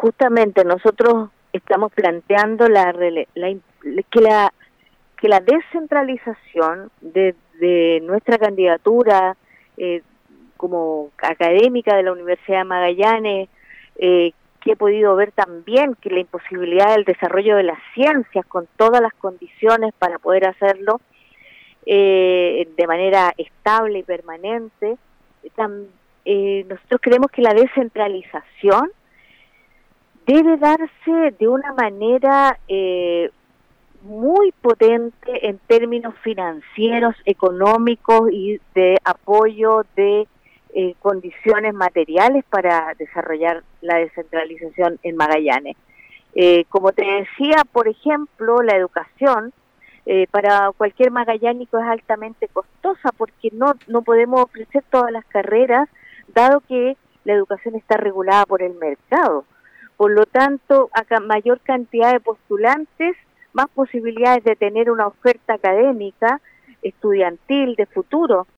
justamente nosotros estamos planteando que la descentralización de nuestra candidatura como académica de la Universidad de Magallanes, que he podido ver también que la imposibilidad del desarrollo de las ciencias con todas las condiciones para poder hacerlo de manera estable y permanente. Nosotros creemos que la descentralización debe darse de una manera muy potente en términos financieros, económicos y de apoyo de condiciones materiales para desarrollar la descentralización en Magallanes. Como te decía, por ejemplo, la educación para cualquier magallánico es altamente costosa porque no podemos ofrecer todas las carreras, dado que la educación está regulada por el mercado. Por lo tanto, a mayor cantidad de postulantes, más posibilidades de tener una oferta académica, estudiantil, de futuro.